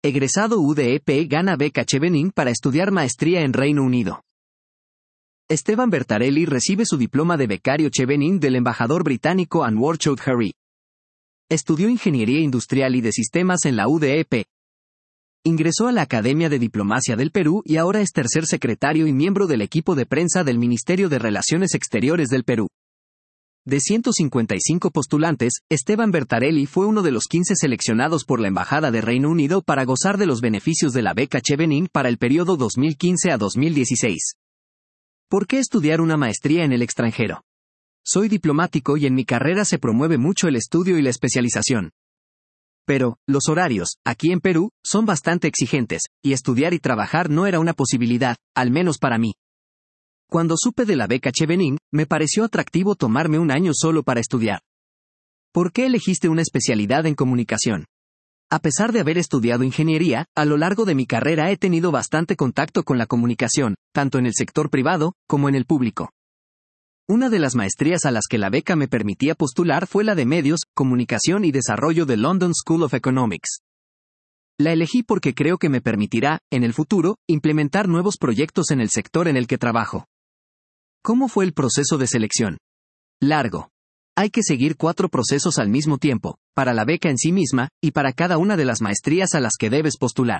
Egresado UDEP gana beca Chevening para estudiar maestría en Reino Unido. Esteban Bertarelli recibe su diploma de becario Chevening del embajador británico Anwar Choudhury. Estudió Ingeniería Industrial y de Sistemas en la UDEP. Ingresó a la Academia de Diplomacia del Perú y ahora es tercer secretario y miembro del equipo de prensa del Ministerio de Relaciones Exteriores del Perú. De 155 postulantes, Esteban Bertarelli fue uno de los 15 seleccionados por la Embajada de Reino Unido para gozar de los beneficios de la beca Chevening para el periodo 2015 a 2016. ¿Por qué estudiar una maestría en el extranjero? Soy diplomático y en mi carrera se promueve mucho el estudio y la especialización. Pero, los horarios, aquí en Perú, son bastante exigentes, y estudiar y trabajar no era una posibilidad, al menos para mí. Cuando supe de la beca Chevening, me pareció atractivo tomarme un año solo para estudiar. ¿Por qué elegiste una especialidad en comunicación? A pesar de haber estudiado ingeniería, a lo largo de mi carrera he tenido bastante contacto con la comunicación, tanto en el sector privado, como en el público. Una de las maestrías a las que la beca me permitía postular fue la de Medios, Comunicación y Desarrollo de London School of Economics. La elegí porque creo que me permitirá, en el futuro, implementar nuevos proyectos en el sector en el que trabajo. ¿Cómo fue el proceso de selección? Largo. Hay que seguir 4 procesos al mismo tiempo, para la beca en sí misma, y para cada una de las maestrías a las que debes postular.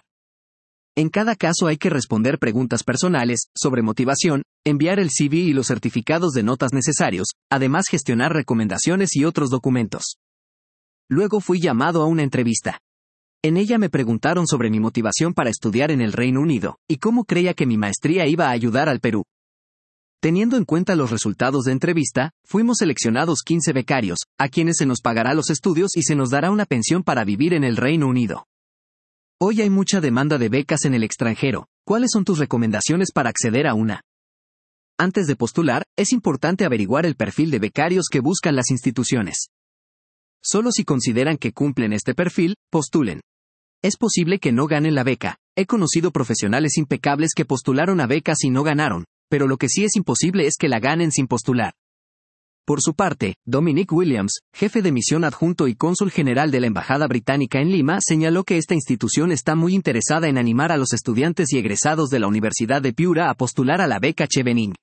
En cada caso hay que responder preguntas personales, sobre motivación, enviar el CV y los certificados de notas necesarios, además gestionar recomendaciones y otros documentos. Luego fui llamado a una entrevista. En ella me preguntaron sobre mi motivación para estudiar en el Reino Unido, y cómo creía que mi maestría iba a ayudar al Perú. Teniendo en cuenta los resultados de entrevista, fuimos seleccionados 15 becarios, a quienes se nos pagará los estudios y se nos dará una pensión para vivir en el Reino Unido. Hoy hay mucha demanda de becas en el extranjero. ¿Cuáles son tus recomendaciones para acceder a una? Antes de postular, es importante averiguar el perfil de becarios que buscan las instituciones. Solo si consideran que cumplen este perfil, postulen. Es posible que no ganen la beca. He conocido profesionales impecables que postularon a becas y no ganaron, pero lo que sí es imposible es que la ganen sin postular. Por su parte, Dominic Williams, jefe de misión adjunto y cónsul general de la Embajada Británica en Lima, señaló que esta institución está muy interesada en animar a los estudiantes y egresados de la Universidad de Piura a postular a la beca Chevening.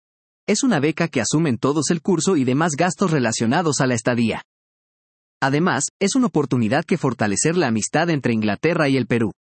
Es una beca que asumen todos el curso y demás gastos relacionados a la estadía. Además, es una oportunidad que fortalecer la amistad entre Inglaterra y el Perú.